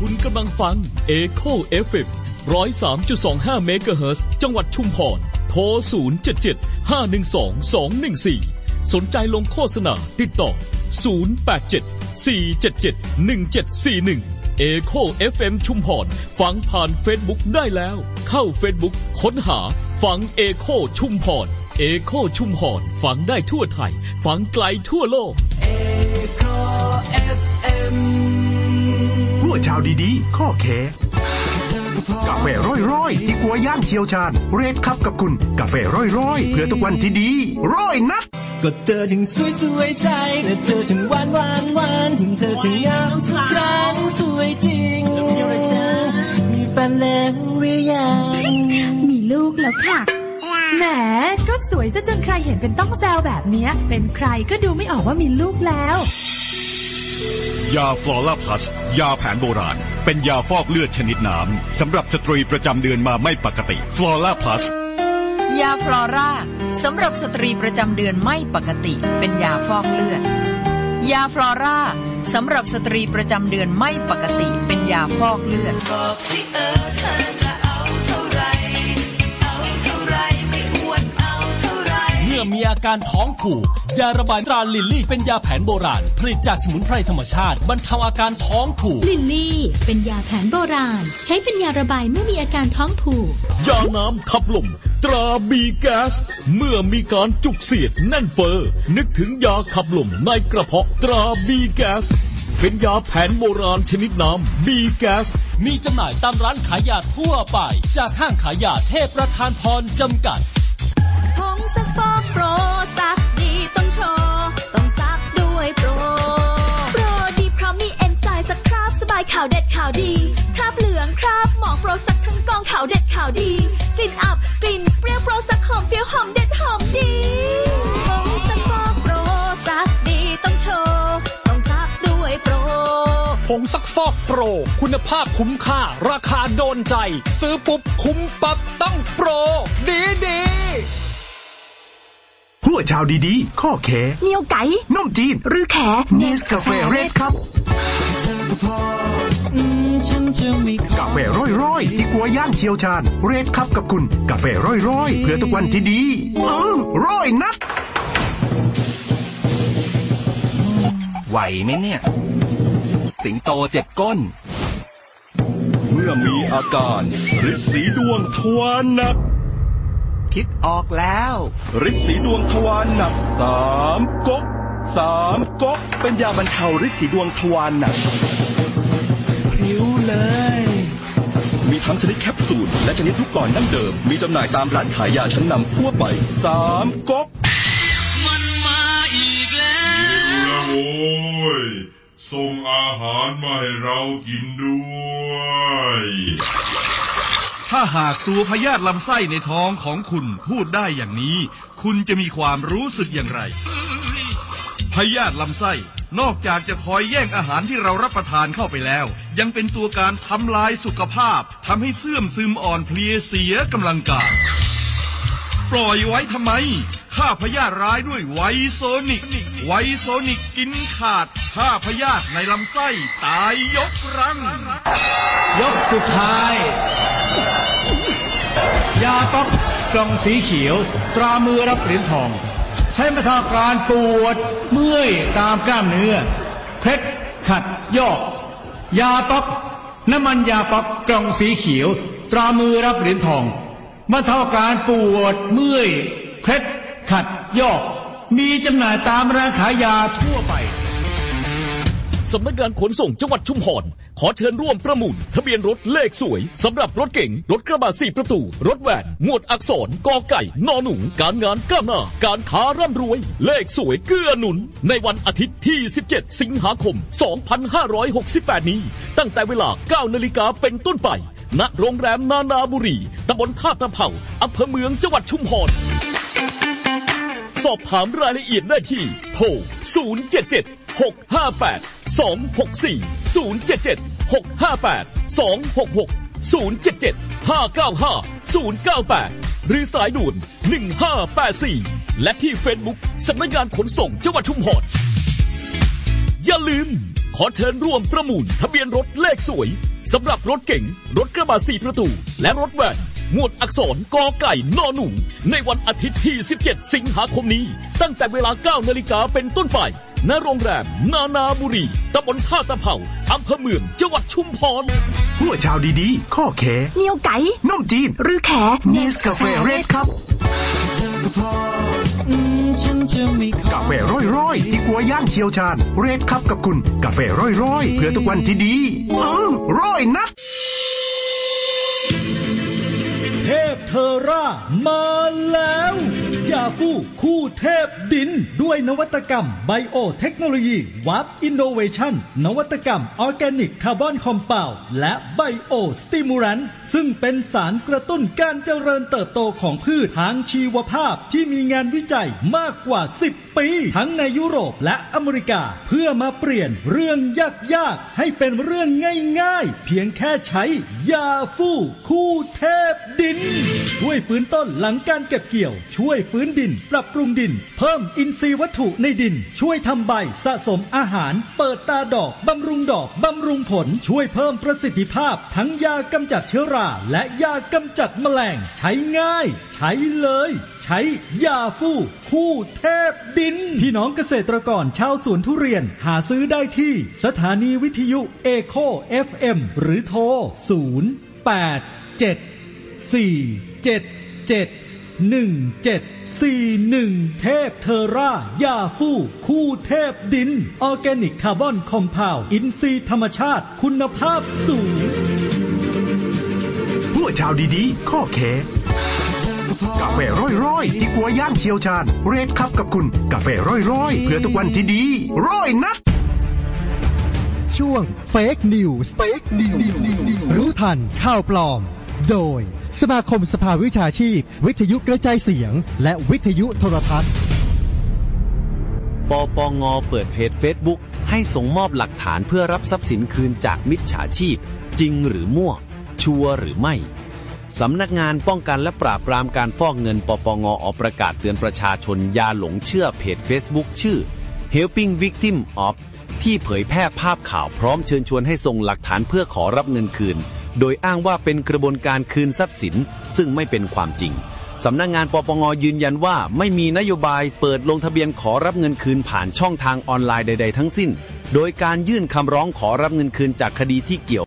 คุณกำลังฟัง Echo FM 103.25 เมกะเฮิรตซ์จังหวัดชุมพรโทร 077-512-214 สนใจลงโฆษณาติดต่อ 087-477-1741 Echo FM ชุมพรฟังผ่าน Facebook ได้แล้วเข้า Facebook ค้นหาฟัง Echo ชุมพร Echo ชุมพรฟังได้ทั่วไทยฟังไกลทั่วโลก Echo FM พวกชาวดีๆข้อแขกาแฟร้อยๆที่กัวย่างเชี่ยวชาญเรดครับกับคุณกาแฟร้อยๆเพื่อทุกวันที่ดีร้อยนัดก็เธอถึงสวยๆใสและเธอถึงหวานถึงเธอถึงงามสักครั้งสวยจริงมีแฟนแล้วหรือยังมีลูกแล้วค่ะแหมก็สวยซะจนใครเห็นเป็นต้องแซวแบบนี้เป็นใครก็ดูไม่ออกว่ามีลูกแล้วยาฟลอร่าพลัสยาแผนโบราณเป็นยาฟอกเลือดชนิดน้ำสำหรับสตรีประจำเดือนมาไม่ปกติฟลอร่าพลัสยาฟลอร่าสำหรับสตรีประจำเดือนไม่ปกติเป็นยาฟอกเลือดยาฟลอร่าสำหรับสตรีประจำเดือนไม่ปกติเป็นยาฟอกเลือดบอกสิเธอจะเอาเท่าไรไม่อ้วนเอาเท่าไรเมื่อมีอาการท้องผูกยาระบายตราลิลลี่เป็นยาแผนโบราณผลิตจากสมุนไพรธรรมชาติบรรเทาอาการท้องผูกลิลลี่เป็นยาแผนโบราณใช้เป็นยาระบายเมื่อมีอาการท้องผูกยาน้ำขับลมตราบีแก๊สเมื่อมีการจุกเสียดแน่นเฟ้อนึกถึงยาขับลมในกระเพาะตราบีแก๊สเป็นยาแผนโบราณชนิดน้ำบีแก๊สมีจำหน่ายตามร้านขายยาทั่วไปจากห้างขายยาเทพประธานพรจำกัดผงซักฟอกโปรซักดีต้องโชว์ต้องซักด้วยโปรดีเพราะมีเอนไซม์ซักคราบสบายข่าวเด็ดข่าวดีคราบเหลืองคราบหมองโปรซักทั้งกองข่าวเด็ดข่าวดีกลิ่นอับกลิ่นเปรี้ยวโปรซักหอมเฟี้ยวหอมเด็ดหอมดีผงซักฟอกโปรซักดีต้องโชว์ต้องซักด้วยโปรผงซักฟอกโปรคุณภาพคุ้มค่าราคาโดนใจซื้อปุ๊บคุ้มปั๊บต้องโปรดีพวกชาวดีๆข้อแขเหนียวไก่นมจีนหรือแขเนสกาแฟเรดครับกาแฟร้อยๆที่กัวย่างเชี่ยวชาญเรดครับกับคุณกาแฟร้อยๆเพื่อทุกวันที่ดีร้อยนัดไหวไหมเนี่ยสิงโตเจ็บก้นเมื่อมีอาการฤทธิ์สีดวงทวารหนักคิดออกแล้วฤทธิ์สีดวงทวารหนัก3ก๊กเป็นยาบรรเทาฤทธิ์สีดวงทวารหนักพริ้วเลยมีทั้งชนิดแคปซูลและชนิดลูกกลอนดั้งเดิมมีจำหน่ายตามร้านขายยาชั้นนำทั่วไป3ก๊กมันมาอีกแล้วโอ้ยส่งอาหารมาให้เรากินด้วยถ้าหากตัวพยาธิลำไส้ในท้องของคุณพูดได้อย่างนี้คุณจะมีความรู้สึกอย่างไรพยาธิลำไส้นอกจากจะคอยแย่งอาหารที่เรารับประทานเข้าไปแล้วยังเป็นตัวการทำลายสุขภาพทำให้เสื่อมซึมอ่อนเพลียเสียกำลังกายปล่อยไว้ทำไมฆ่าพยาธิร้ายด้วยไวโซนิกกินขาดฆ่าพยาธิในลำไส้ตายยกรังยกสุดท้ายยาต๊อกกล่องสีเขียวตรามือรับเหรียญทองใช้บรรเทาอาการปวดเมื่อยตามกล้ามเนื้อเคล็ดขัดยอกยาต๊อกน้ำมันยาต๊อกกล่องสีเขียวตรามือรับเหรียญทองบรรเทาอาการปวดเมื่อยเคล็ดขัดยอกมีจำหน่ายตามร้านขายยาทั่วไปสำนักงานขนส่งจังหวัดชุมพรขอเชิญร่วมประมูลทะเบียนรถเลขสวยสำหรับรถเก๋งรถกระบะ4ประตูรถแวนหมวดอักษรกอไก่นอหนูการงานก้าวหน้าการค้าร่ำรวยเลขสวยเกื้อหนุนในวันอาทิตย์ที่17สิงหาคม2568นี้ตั้งแต่เวลา 9 นาฬิกาเป็นต้นไปณโรงแรมนานาบุรีตำบลท่าตะเภาอำเภอเมืองจังหวัดชุมพรสอบถามรายละเอียดได้ที่โทร077-658-264-077-655-266-077-595-098หรือสายด่วน1584และที่ Facebook สำนักงานขนส่งจังหวัดชุมพรอย่าลืมขอเชิญร่วมประมูลทะเบียนรถเลขสวยสำหรับรถเก๋งรถกระบะ4ประตูและรถแวนหมวดอักษรกอไก่นอหนูในวันอาทิตย์ที่17สิงหาคมนี้ตั้งแต่เวลา 9 นาฬิกาเป็นต้นไปณโรงแรมนานาบุรีตำบลท่าตะเภาอำเภอเมืองจังหวัดชุมพรหัวชาวดีๆข้อแขเหนียวไก่นมจีนหรือแขเนสกาแฟเรดครับกาแฟร้อยๆที่กัวย่างเชียวชาญเรดครับกับคุณกาแฟร้อยๆเพื่อทุกวันที่ดีร้อยนัดเทพเทอร่ามาแล้วยาฟูคู่เทพดินด้วยนวัตกรรมไบโอเทคโนโลยีวับอินโนเวชั่นนวัตกรรมออร์แกนิกคาร์บอนคอมเพลด์และไบโอสติมูรันซึ่งเป็นสารกระตุ้นการเจริญเติบโตของพืชทางชีวภาพที่มีงานวิจัยมากกว่า10ปีทั้งในยุโรปและอเมริกาเพื่อมาเปลี่ยนเรื่องยากๆให้เป็นเรื่องง่ายๆเพียงแค่ใช้ยาฟูคู่เทพดินช่วยฟื้นต้นหลังการเก็บเกี่ยวช่วยฟื้นดินปรับปรุงดินเพิ่มอินทรีย์วัตถุในดินช่วยทำใบสะสมอาหารเปิดตาดอกบำรุงดอกบำรุงผลช่วยเพิ่มประสิทธิภาพทั้งยากำจัดเชื้อราและยากำจัดแมลงใช้ง่ายใช้เลยใช้ยาฟูคู่เทพดินพี่น้องเกษตรกรชาวสวนทุเรียนหาซื้อได้ที่สถานีวิทยุเอโค FM หรือโทร087-477-1741เทพเทอร่ายาฟูคู่เทพดินออร์แกนิกคาร์บอนคอมเพลด์อินทรีย์ธรรมชาติคุณภาพสูงผู้ชาวดีๆข้อแขกาแฟร้อยๆที่กัวย่างเชียวชาญเรดครับกับคุณกาแฟร้อยๆเพื่อทุกวันที่ดีร้อยนัดช่วง Fake News รู้ทันข่าวปลอมโดยสมาคมสภาวิชาชีพวิทยุกระจายเสียงและวิทยุโทรทัศน์ปปง.เปิดเฟซบุ๊กให้ส่งมอบหลักฐานเพื่อรับทรัพย์สินคืนจากมิจฉาชีพจริงหรือมั่วชัวร์หรือไม่สำนักงานป้องกันและปราบปรามการฟอกเงินปปง.ออกประกาศเตือนประชาชนอย่าหลงเชื่อเพจ Facebook ชื่อ Helping Victim of ที่เผยแพร่ภาพข่าวพร้อมเชิญชวนให้ส่งหลักฐานเพื่อขอรับเงินคืนโดยอ้างว่าเป็นกระบวนการคืนทรัพย์สินซึ่งไม่เป็นความจริงสำนักงานปปง.ยืนยันว่าไม่มีนโยบายเปิดลงทะเบียนขอรับเงินคืนผ่านช่องทางออนไลน์ใดๆทั้งสิ้นโดยการยื่นคำร้องขอรับเงินคืนจากคดีที่เกี่ยว